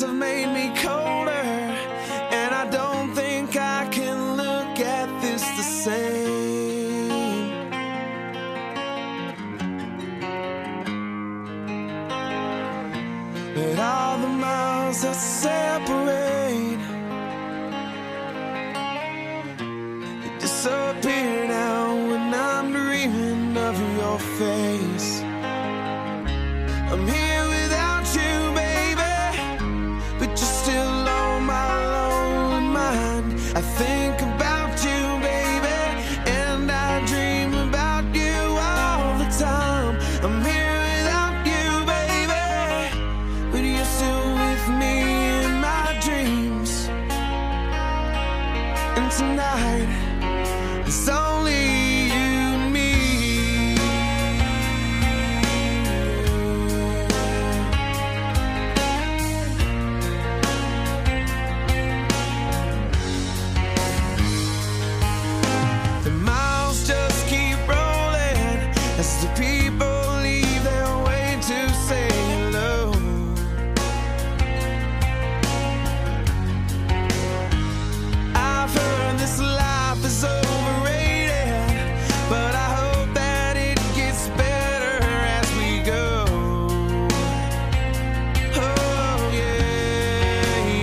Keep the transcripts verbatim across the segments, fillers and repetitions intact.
have made me colder, and I don't think I can look at this the same. But all the miles that separate, they disappear now when I'm dreaming of your face. I'm here without you, baby, but you're still on my lonely mind. I think about you, baby, and I dream about you all the time. I'm here without you, baby, but you're still with me in my dreams. And tonight, it's only you and me. The miles just keep rolling as the people leave their way to say hello. I've heard this life is overrated, but I hope that it gets better as we go. Oh yeah,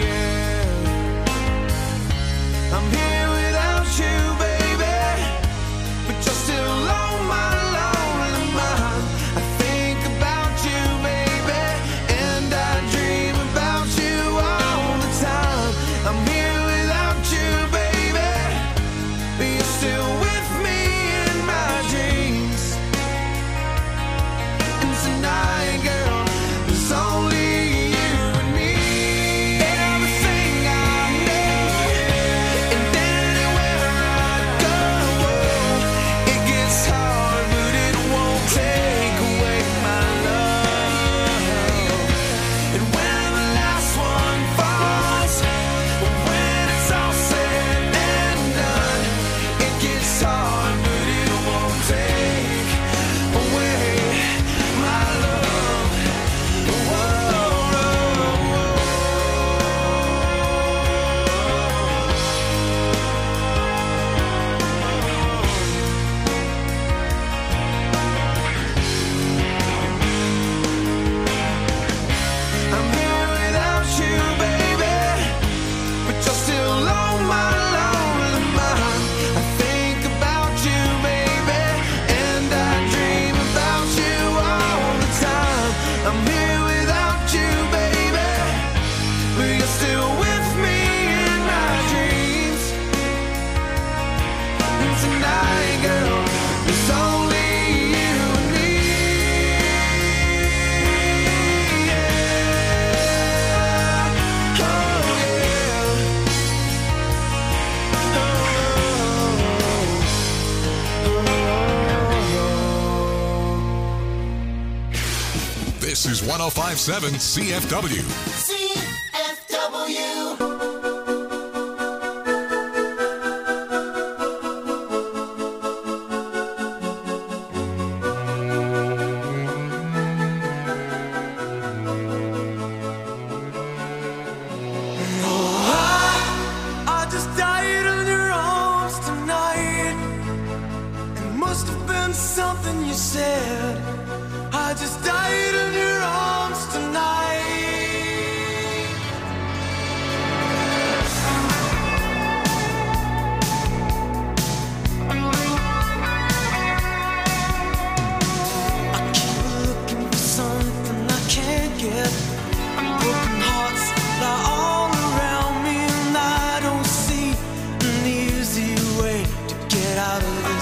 yeah. I'm here without you, baby, but you're still on my lonely mind. I think about you, baby, and I dream about you all the time. I'm here without you, baby, but you're still with me in my dreams. And tonight, girl, there's only you and me. Everything I need, and anywhere I go, it gets hard, but it won't take away my love. And when the last one falls, when it's all said and done, it gets hard, but it won't take away my love. Whoa, I'm here without you, baby, but you're still on my lonely mind. I think about you, baby, and I dream about you all the time. I'm here without you, baby, but you're still with me in my dreams. And tonight, girl, it's only you and me. Yeah. Oh, yeah. This is one oh five point seven C F W. C F W. I just died in your arms tonight. It must have been something you said. I just died in your arms tonight. I keep looking for something I can't get. Broken hearts lie all around me, and I don't see an easy way to get out of this.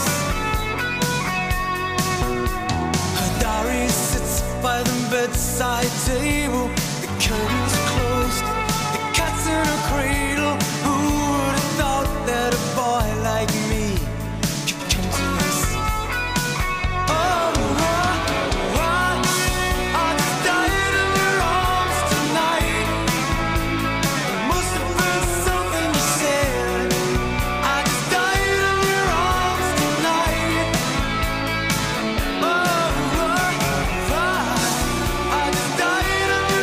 Her diary sits by the bedside table. The curtains are closed, the cat's in a cradle. Who would have thought that a boy like me could come to this? Oh, I, I just died in your arms tonight. It must have been something you said. I just died in your arms tonight. Oh, I, I just died in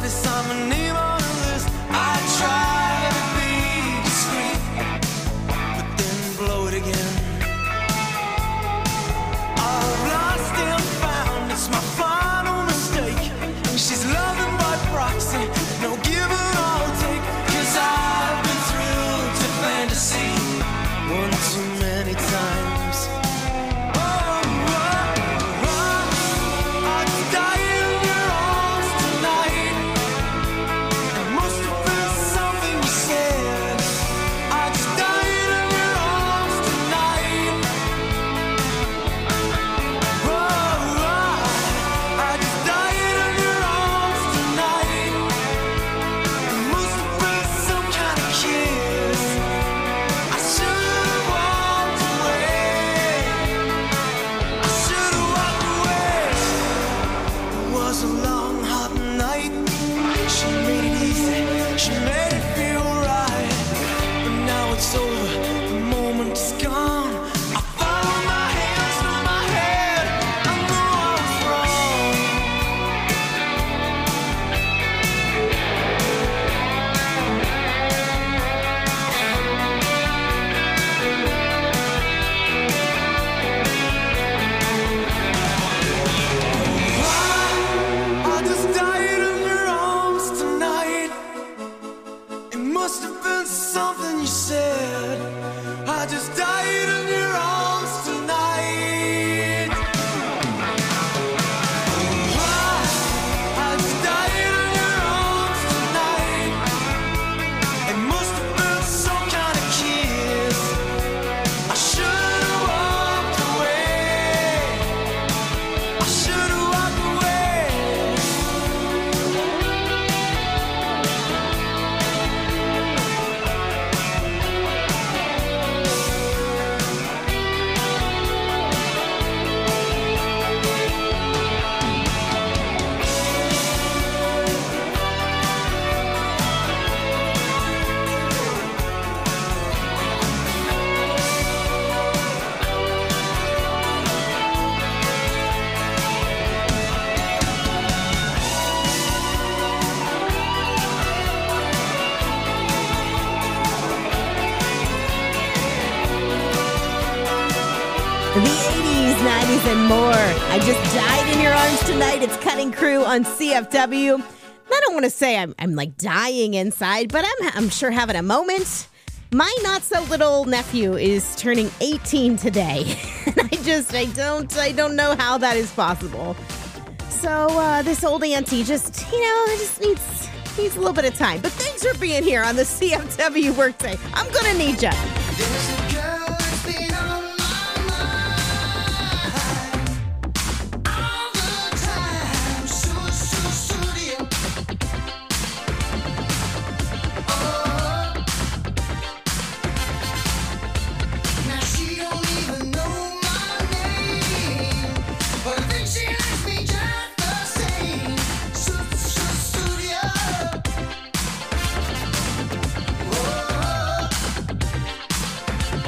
this on my name on the list. I try to be discreet, but then blow it again. I've lost and found, it's my final mistake. She's loving by proxy, no give and I'll take. Cause I've been thrilled to fantasy one too many times. Oh, oh, oh, I'd die in your arms tonight. It must have been something you said. I'd die in your arms tonight. Oh, oh, I'd die in your arms tonight. It must have been some kind of kiss. I should have walked away. I should have walked away. It was a long, hot night. She made it easy. She made it feel right. But now it's over. The moment is gone. I follow my hands through my head. I know I was wrong. I just died in your arms tonight. It must have been something you said. I just died in your arms tonight. I just died in your arms tonight. It must have been some kind of kiss. I should have walked away. I should have walked away. The eighties, nineties, and more. I just died in your arms tonight. It's Cutting Crew on C F W. I don't want to say I'm, I'm like dying inside, but I'm, I'm sure having a moment. My not so little nephew is turning eighteen today, and I just I don't I don't know how that is possible. So uh, this old auntie just you know just needs needs a little bit of time. But thanks for being here on the C F W Workday. I'm gonna need you. There's a girl that's been on my mind all the time. So, so, so dear. Oh, now she don't even know my name, but I think she likes me just the same. So, so, so dear. Oh.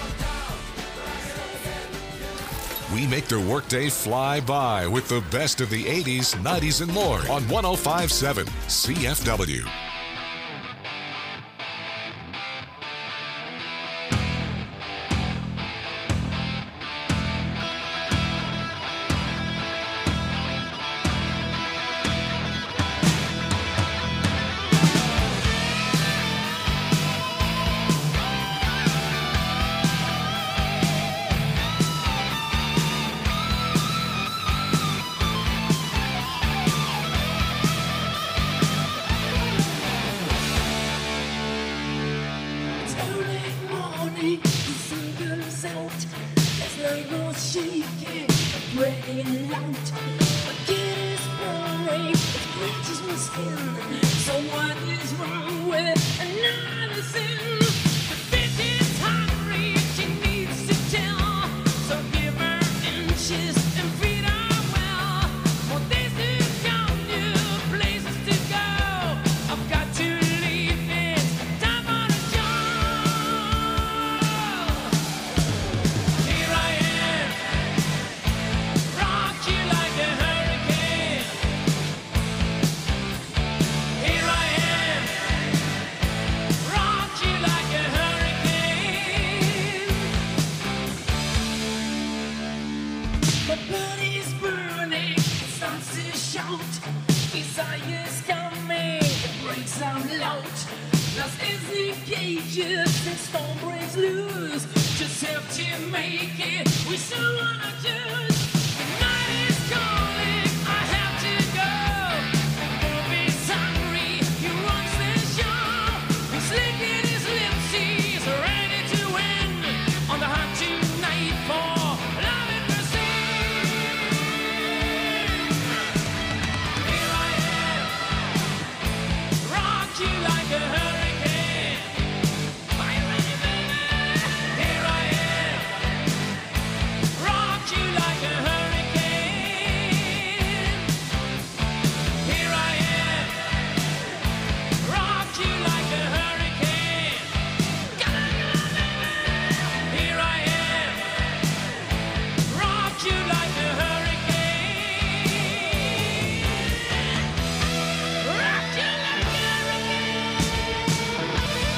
We make their workday fly by with the best of the eighties, nineties, and more on one oh five point seven C F W. It's early morning, the sun goes out. There's no more shaking, breaking out. My kid is boring, it bleaches my skin. So what is wrong with another sin? The bitch is hungry, she needs to tell. So give her inches and feed her well. For this is young, new places to go. I've got to leave, it's time on a job. Here I am, rock you like a hurricane. Here I am, out. Lost in the cages, and storm breaks loose. Just have to make it. We still wanna choose. The night is calling. I have to go. Bob is hungry. He runs the show. He's licking his lips. He's ready to win on the hunt tonight for love and mercy. Here I am, rock you like a hurricane. Are you ready, baby? Here I am, rock you like a hurricane. Here I am, rock you like a hurricane. Come on, come on, baby. Here I am, rock you like a hurricane. Rock you like a hurricane.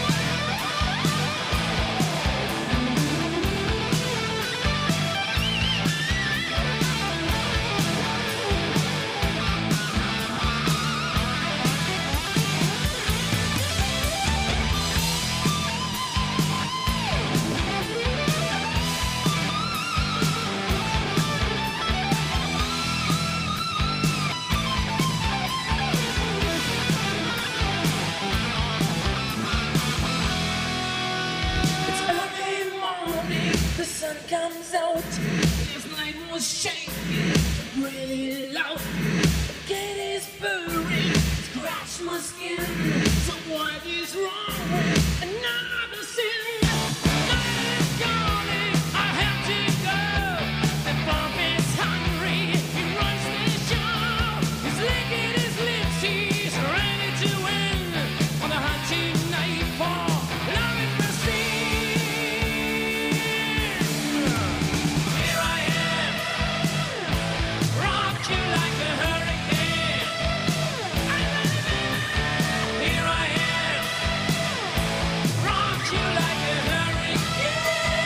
It's early morning, the sun comes out. This night was shaking, really loud. The cat is purring, scratch my skin. So what is wrong with another sin? Night is calling, I have to go. The Bob is hungry, he runs the show. He's licking his lips, he's ready to win on the hunt tonight for love and mercy. Here I am, rock you like a hurricane. Are you ready, baby? Here I am, rock you like a hurricane.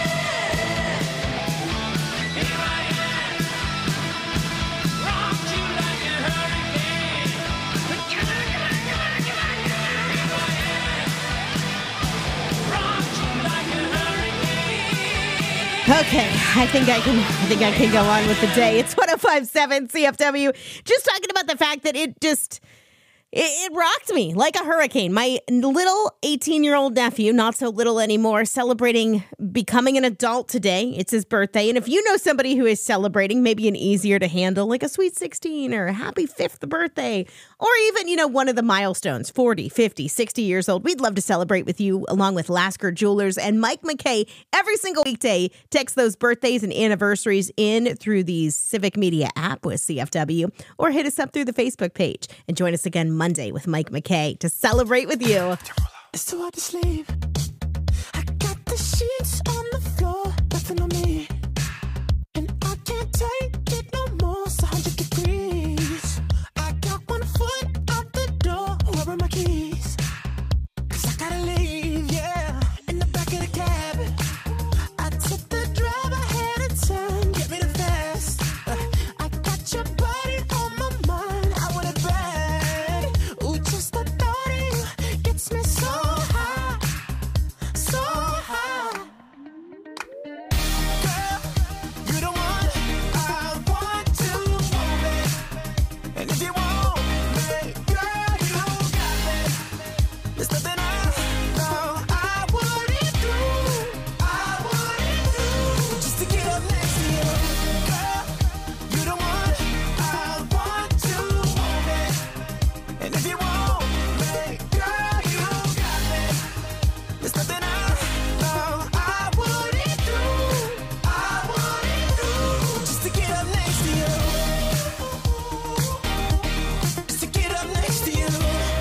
Here I am, rock you like a hurricane. Come on, come on, come on, come on, come on. Here I am, rock you like a hurricane. Okay, I think I can. I think I can go on with the day. It's one oh five point seven C F W. Just talking about the fact that it just it, it rocked me like a hurricane. My little eighteen-year-old nephew, not so little anymore, celebrating becoming an adult today. It's his birthday, and if you know somebody who is celebrating, maybe an easier to handle, like a sweet sixteen or a happy fifth birthday, or even, you know, one of the milestones, forty, fifty, sixty years old, we'd love to celebrate with you along with Lasker Jewelers and Mike McKay every single weekday. Text those birthdays and anniversaries in through the Civic Media app with C F W, or hit us up through the Facebook page and join us again Monday with Mike McKay to celebrate with you. It's too hard to sleep. I got the sheets on the floor, nothing on me. And I can't take it no more, it's one hundred degrees. I got one foot out the door, where are my keys? Cause I gotta leave, yeah. In the back of the cab, I took the drive, I had a turn, get me the fast. I got your body on my mind, I want it bad. Ooh, just the thought of you gets me so high, so high. Girl, you the one I want to move it. And if you want me, girl, you got me. There's nothing I know I wouldn't do, I wouldn't do just to get up next to you. Girl, you the one I want to move it. And if you want me, girl, you got me. There's nothing I know I wouldn't do, I wouldn't do just to get up next to you. Just to get up next to you.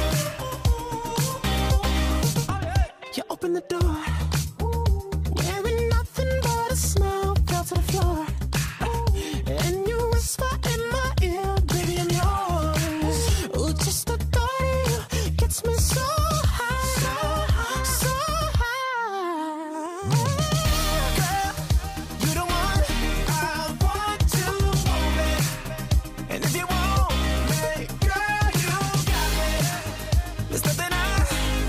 You open the door, wearing nothing but a smile, fell to the floor. And you whisper in my ear, baby, I'm yours. Ooh, just the thought of you gets me so high, so high. Girl, you the one I want to move it. And if you want me, girl, you got me. There's nothing I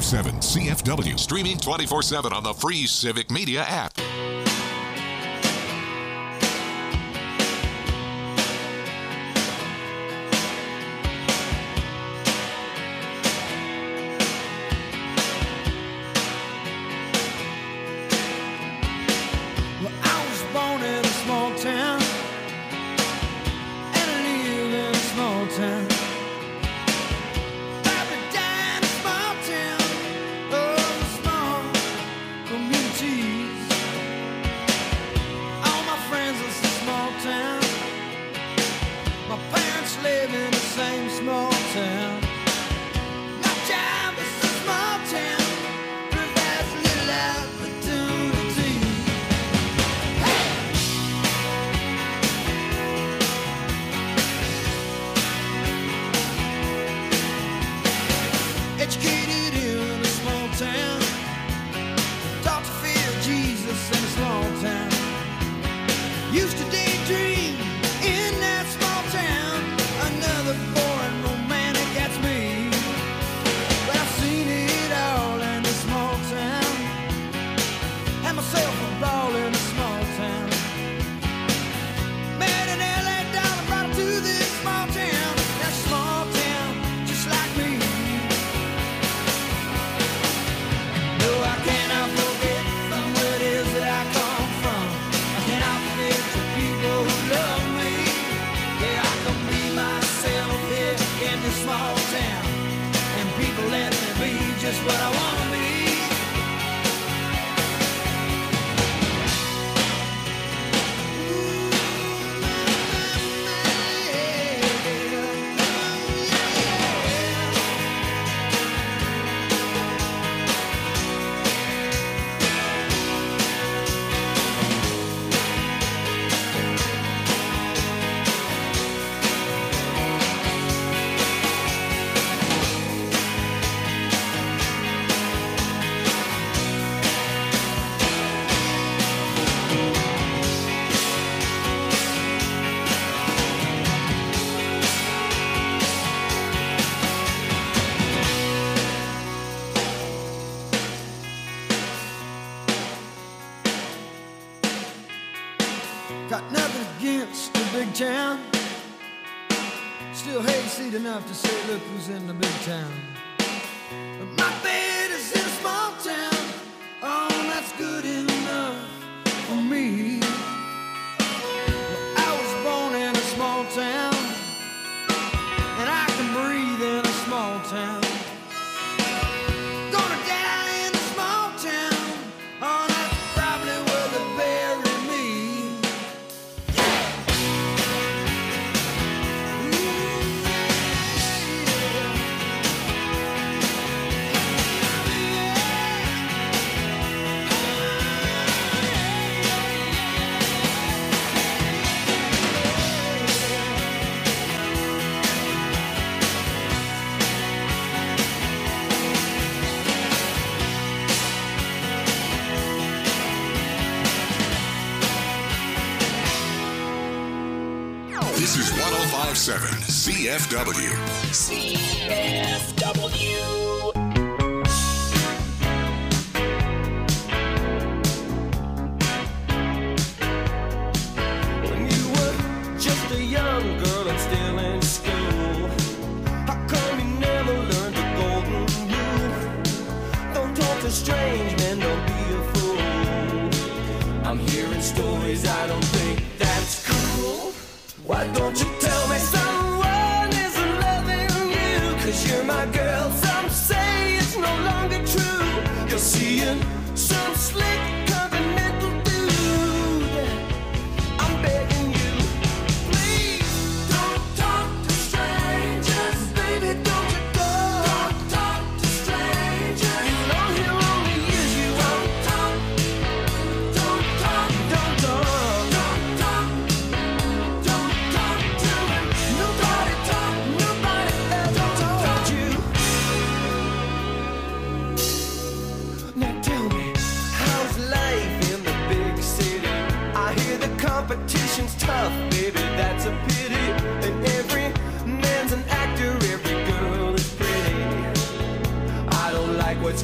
five seven C F W. Streaming twenty-four seven on the free Civic Media app. Well, I was born in a small town, and I live in a small town. Probably died in a small town, oh, small communities. All my friends live in a small town. My parents live in the same small town. My job is a small town, provides little opportunity. Educated in a small town, taught to fear Jesus in a small town. Used to daydream in that small town. Another boring romantic, that's me. But I've seen it all in a small town. Had myself a ball in a small town. Met an L A dollar, brought her to this small town. That small town, just like me. No, I cannot forget from where it is that I come from. I cannot forget the people who love me. Yeah, I can be myself here in this small town, and people let me be just what I want to be. Got nothing against the big town. Still hayseed enough to say, look who's in the big town. But my bed is in a small town. Oh, that's good enough for me. Well, I was born in a small town, and I can breathe in a small town. Gonna die in a small town. Oh, that's probably where they bury me. This is one oh five point seven C F W. C F W. When you were just a young girl and still in school, how come you never learned the golden rule? Don't talk to strange men, don't be a fool. I'm hearing stories, I don't think that's cool. Why don't you tell me someone isn't loving you? Cause you're my girl, some say it's no longer true. You're seeing some slick continental dude. I'm begging you, please don't talk to strangers. Baby, don't you go. Don't talk to strangers. You know he'll only use you. Don't talk, don't talk, don't talk. Don't talk, don't talk to him. Nobody talk, nobody ever told you. Now tell me, how's life in the big city? I hear the competition's tough, baby, that's a pity. And every man's an actor, every girl is pretty. I don't like what's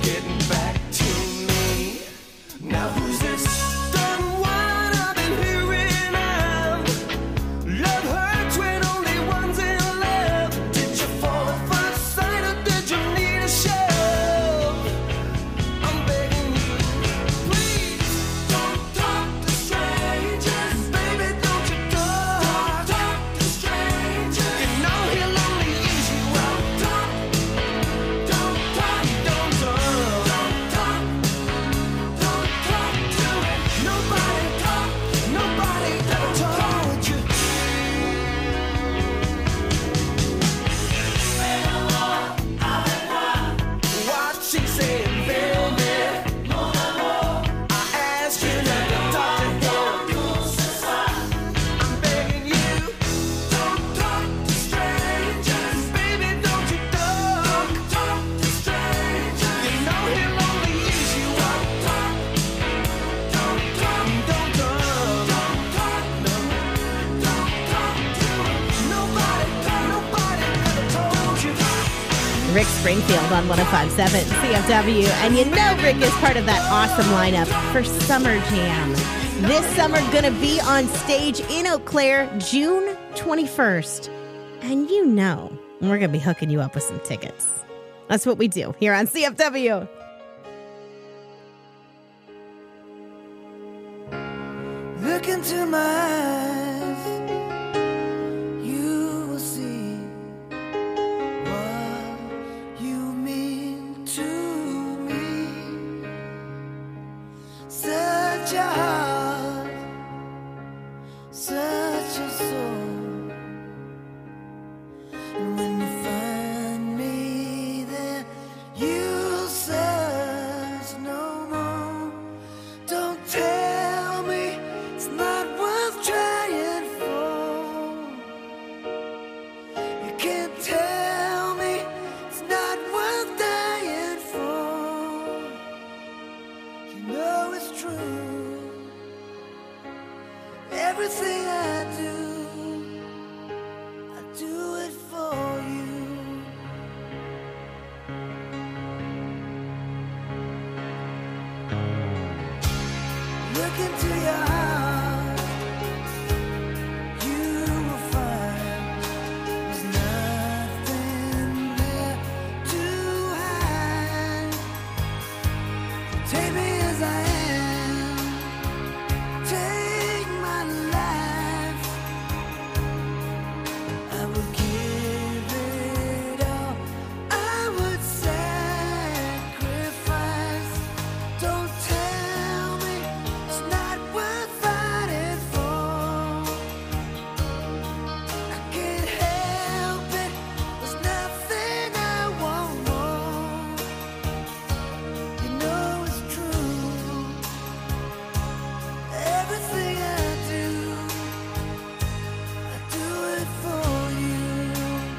Rick Springfield on one oh five point seven C F W. And you know Rick is part of that awesome lineup for Summer Jam. This summer gonna be on stage in Eau Claire, June twenty-first. And you know we're gonna be hooking you up with some tickets. That's what we do here on C F W. Look into my eyes, you will see what you mean to me. Such a heart, such a soul. And when you find me there, you'll search no more. Don't tell me it's not worth trying for. You can't tell me it's not worth dying for. You know it's true. Everything I do, I do it for you. Look into your heart, you will find there's nothing there to hide. Take me as I am, take my life. I would give it all, I would sacrifice. Don't tell me it's not worth fighting for. I can't help it, there's nothing I want more. You know it's true. Everything I do, I do it for you.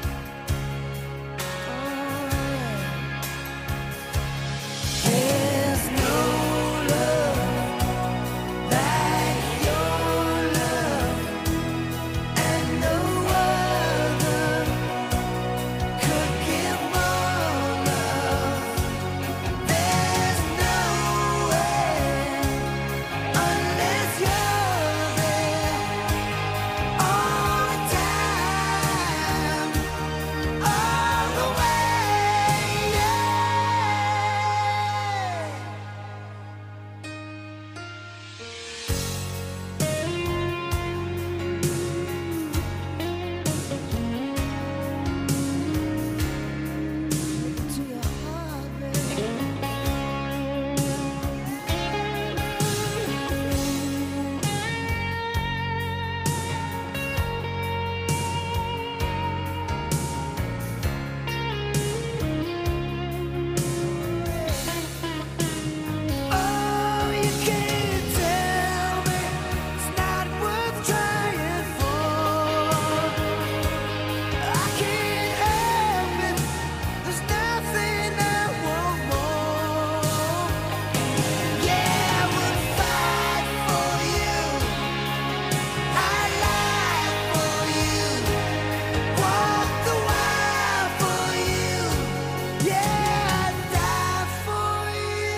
There's no love like your love, and no other could give more love. There's no way unless you're there all the time, all the way. Yeah. To your heart, baby. Oh, you can't tell me it's not worth trying for. I can't help it, there's nothing I want more. Yeah, I would fight for you, I lie for you, walk the wild for you. Yeah, I'd die for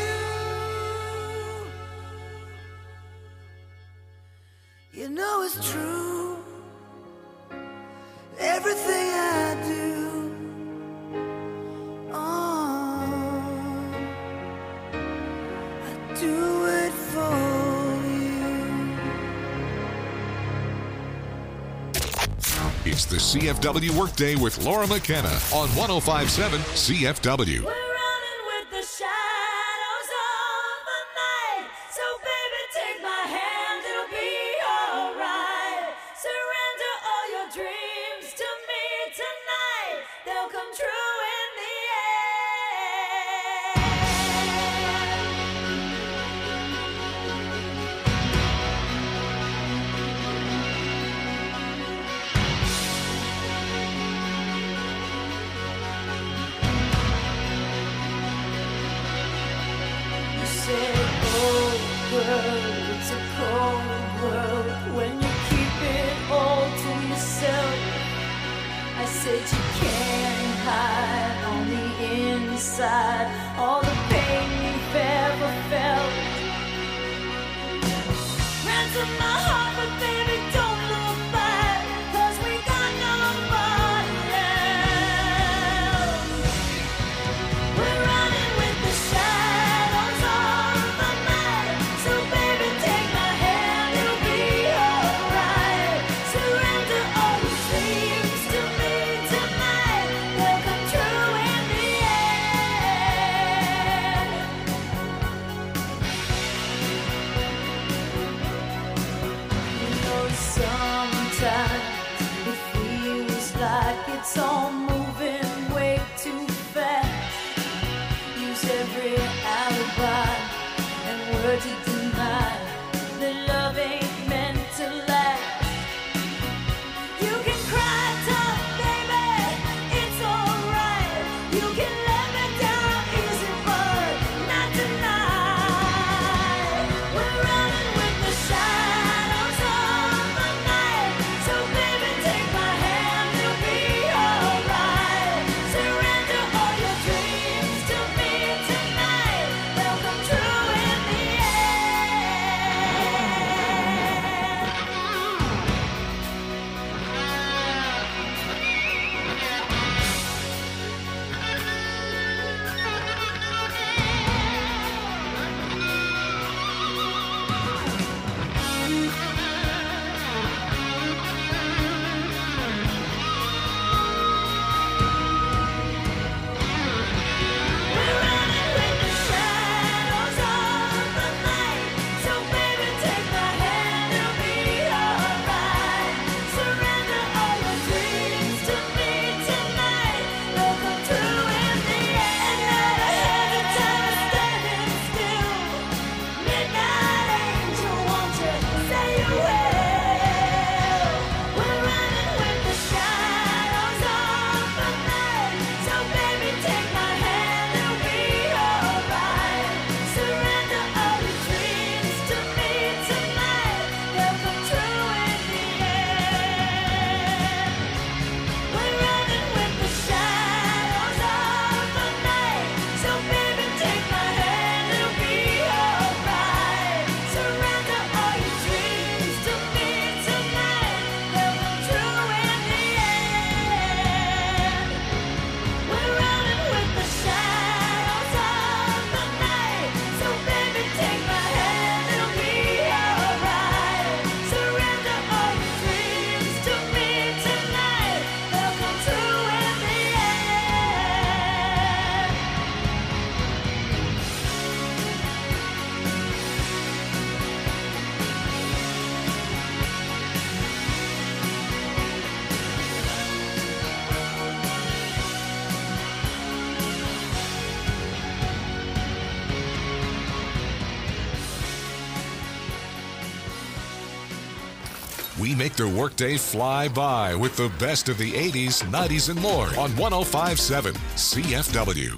you. You know it's true. Everything I do, oh, I do it for you. It's the C F W Workday with Laura McKenna on one oh five point seven C F W. We're running with the shadows of the night. So baby, take my hand, it'll be alright. Surrender all your dreams to me tonight. They'll come true in the end. It's all moving way too fast. Use every alibi and word to deny that love ain't meant to last. You can cry tough, baby, it's alright. You can let me down easy, but not tonight. We're running with the shadows of the night. So baby, take my hand, you'll be alright. Surrender all your dreams to me tonight. They'll come true in the We're running with the shadows of the night. So baby, take my hand, you'll be alright. Surrender all your dreams to me tonight. They'll come true in the end. Never had a time standing still. Midnight angel, won't you say you will? We're running with the shadows of the night. So baby, take my hand, you'll be alright. Surrender all your dreams to me tonight. They'll come true in the end. We're running with the shadows of the night. So baby, take my hand, you'll be alright. Surrender all your dreams to me tonight. They'll come true in the end. We're running with the shadows of the night. So baby, take my hand, it'll be alright. Surrender all your dreams to me tonight. They'll come true in the end. We make their workday fly by with the best of the eighties, nineties, and more on one oh five point seven C F W.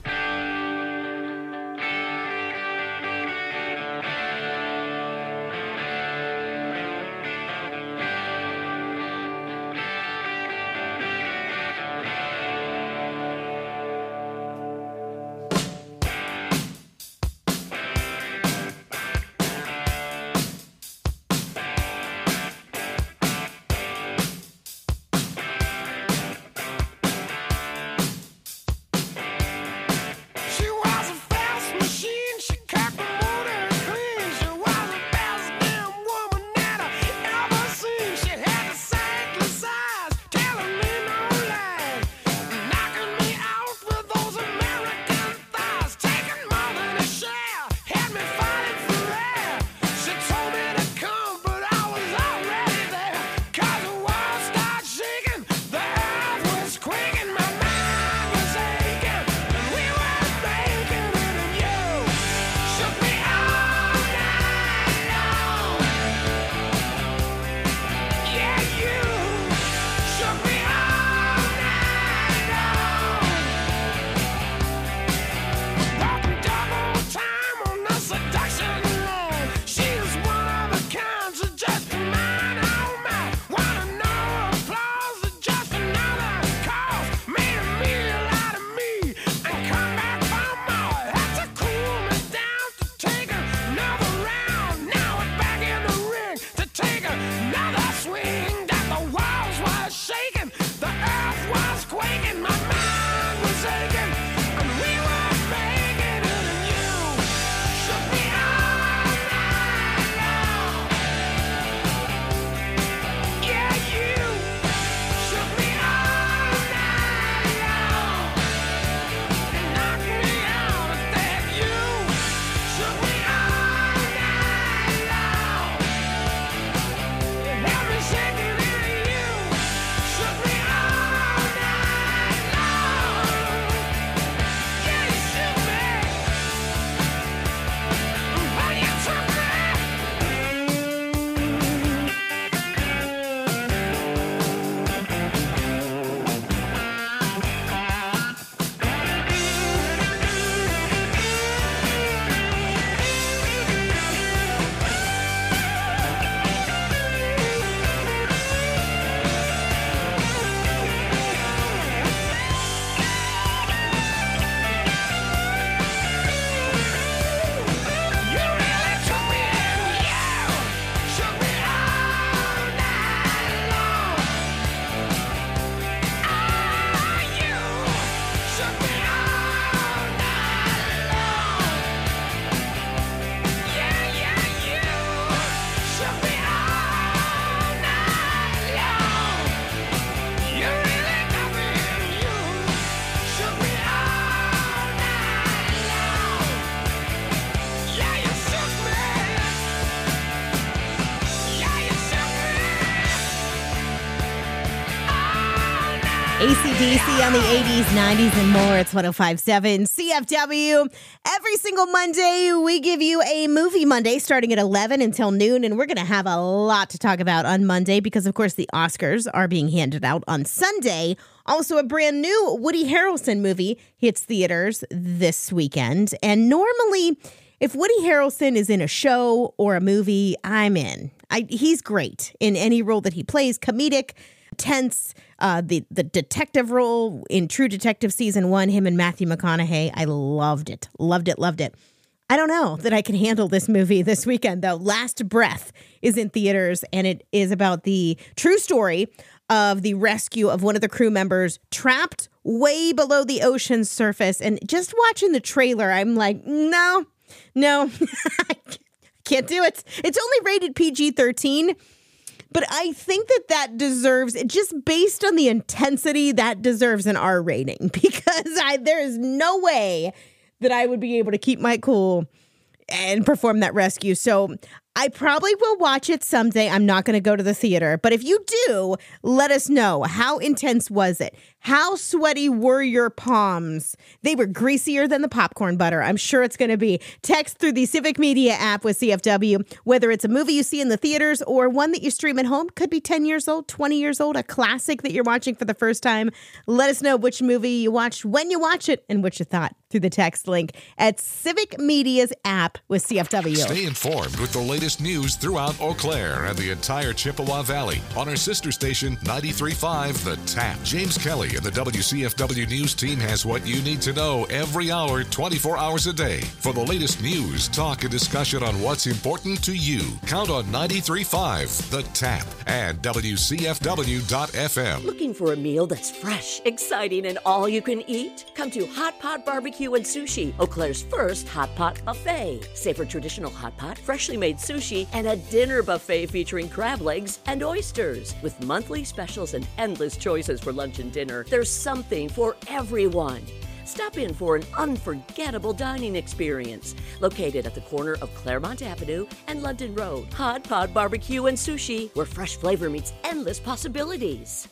A C D C on the eighties, nineties, and more. It's one oh five point seven C F W. Every single Monday, we give you a Movie Monday starting at eleven until noon, and we're going to have a lot to talk about on Monday because, of course, the Oscars are being handed out on Sunday. Also, a brand new Woody Harrelson movie hits theaters this weekend, and normally, if Woody Harrelson is in a show or a movie, I'm in. I, he's great in any role that he plays, comedic, tense, uh, the, the detective role in True Detective Season one, him and Matthew McConaughey. I loved it, loved it, loved it. I don't know that I can handle this movie this weekend, though. Last Breath is in theaters, and it is about the true story of the rescue of one of the crew members trapped way below the ocean's surface. And just watching the trailer, I'm like, no, no, I can't do it. It's only rated P G thirteen. But I think that that deserves, just based on the intensity, that deserves an R rating because I, there is no way that I would be able to keep my cool and perform that rescue. So I probably will watch it someday. I'm not going to go to the theater. But if you do, let us know. How intense was it? How sweaty were your palms? They were greasier than the popcorn butter. I'm sure it's going to be. Text through the Civic Media app with C F W, whether it's a movie you see in the theaters or one that you stream at home. Could be ten years old, twenty years old, a classic that you're watching for the first time. Let us know which movie you watched, when you watch it, and what you thought through the text link at Civic Media's app with C F W. Stay informed with the latest news throughout Eau Claire and the entire Chippewa Valley on our sister station ninety-three point five The Tap. James Kelly and the W C F W News team has what you need to know every hour, twenty-four hours a day. For the latest news, talk, and discussion on what's important to you, count on ninety-three point five The Tap and W C F W dot F M. Looking for a meal that's fresh, exciting, and all you can eat? Come to Hot Pot Barbecue and Sushi, Eau Claire's first hot pot buffet. Savor traditional hot pot, freshly made sushi, and a dinner buffet featuring crab legs and oysters. With monthly specials and endless choices for lunch and dinner, there's something for everyone. Stop in for an unforgettable dining experience. Located at the corner of Claremont Avenue and London Road. Hot Pot Barbecue and Sushi, where fresh flavor meets endless possibilities.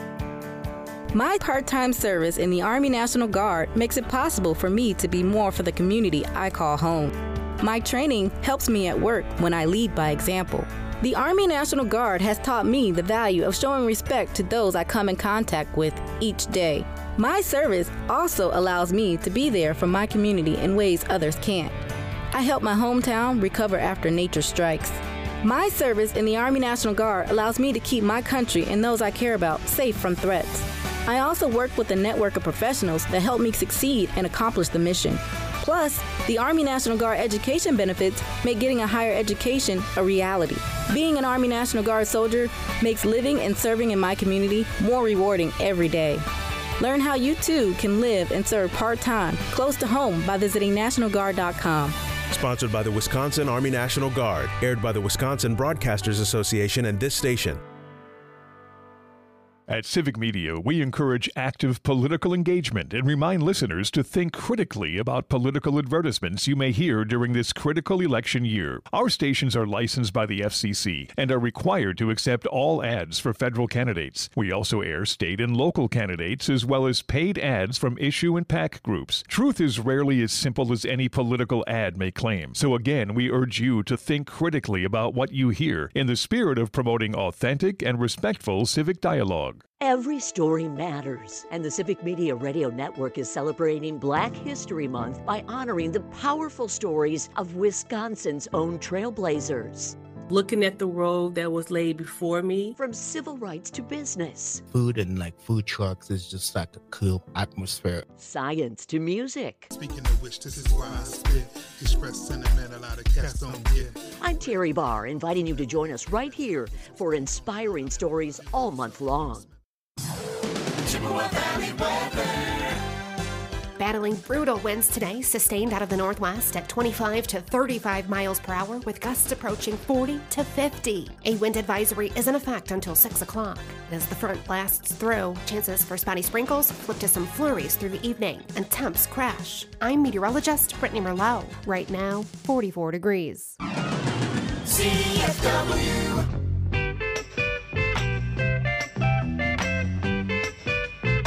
My part-time service in the Army National Guard makes it possible for me to be more for the community I call home. My training helps me at work when I lead by example. The Army National Guard has taught me the value of showing respect to those I come in contact with each day. My service also allows me to be there for my community in ways others can't. I help my hometown recover after nature strikes. My service in the Army National Guard allows me to keep my country and those I care about safe from threats. I also work with a network of professionals that help me succeed and accomplish the mission. Plus, the Army National Guard education benefits make getting a higher education a reality. Being an Army National Guard soldier makes living and serving in my community more rewarding every day. Learn how you too can live and serve part-time, close to home by visiting national guard dot com. Sponsored by the Wisconsin Army National Guard. Aired by the Wisconsin Broadcasters Association and this station. At Civic Media, we encourage active political engagement and remind listeners to think critically about political advertisements you may hear during this critical election year. Our stations are licensed by the F C C and are required to accept all ads for federal candidates. We also air state and local candidates as well as paid ads from issue and PAC groups. Truth is rarely as simple as any political ad may claim. So again, we urge you to think critically about what you hear in the spirit of promoting authentic and respectful civic dialogue. Every story matters, and the Civic Media Radio Network is celebrating Black History Month by honoring the powerful stories of Wisconsin's own trailblazers. Looking at the road that was laid before me. From civil rights to business. Food and like food trucks is just like a cool atmosphere. Science to music. Speaking of which, this is why I spit. Express sentiment a lot of cats don't get. I'm Terry Barr, inviting you to join us right here for inspiring stories all month long. Chippewa Valley weather. Battling brutal winds today, sustained out of the northwest at twenty-five to thirty-five miles per hour, with gusts approaching forty to fifty. A wind advisory is in effect until six o'clock. As the front blasts through, chances for spotty sprinkles flip to some flurries through the evening, and temps crash. I'm meteorologist Brittany Merlot. Right now, forty-four degrees. C F W.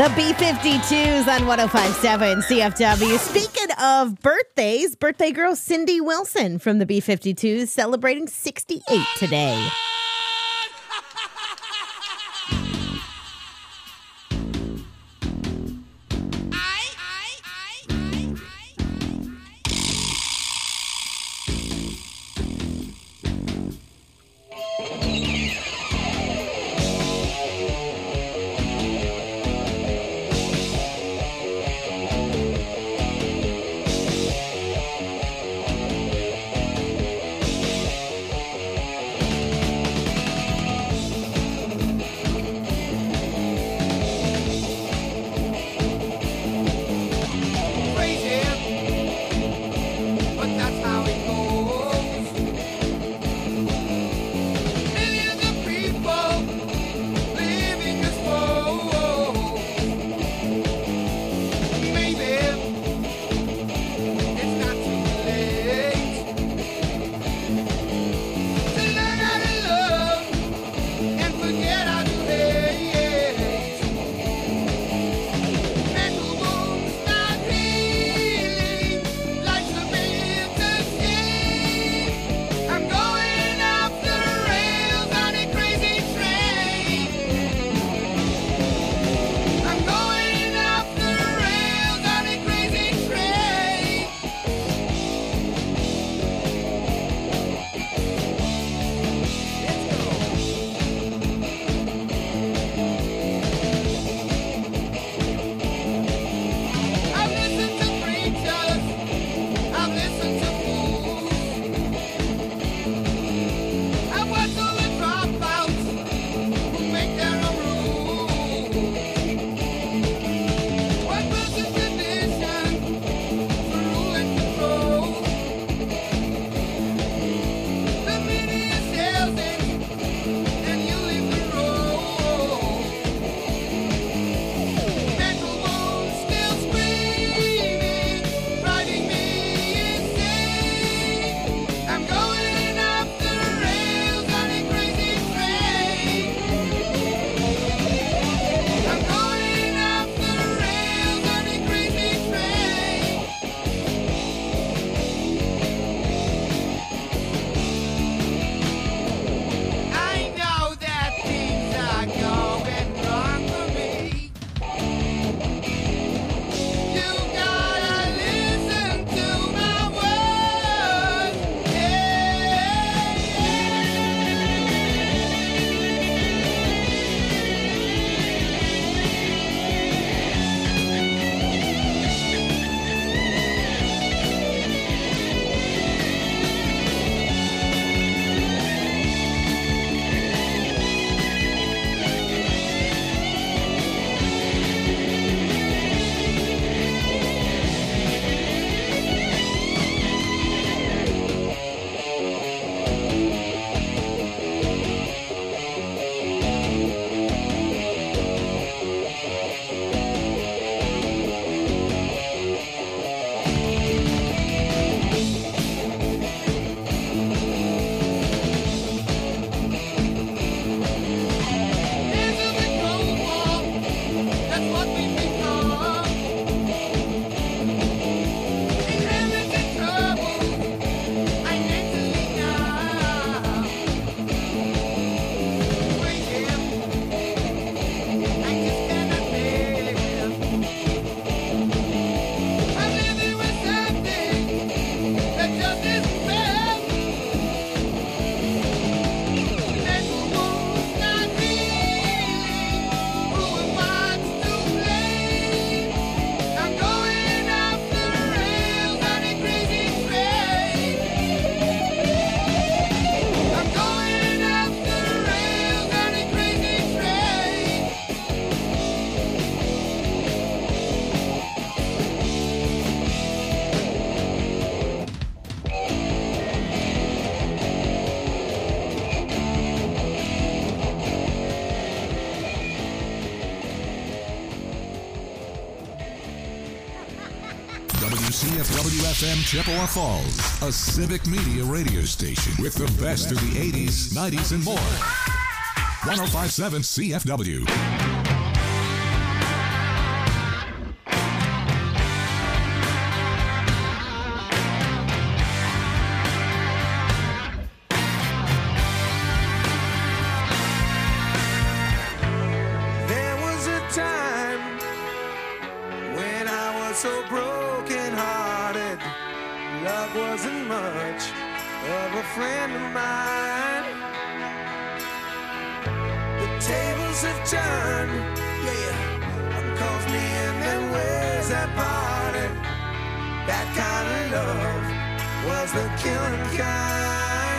The B fifty-twos on one oh five point seven C F W. Speaking of birthdays, birthday girl Cindy Wilson from the B fifty-twos celebrating sixty-eight today. C F W F M Chippewa Falls, a civic media radio station with the best of the eighties, nineties, and more. one oh five point seven C F W. so broken hearted. Love wasn't much of a friend of mine. The tables have turned, yeah. One calls me in and where's that party? That kind of love was the killing kind.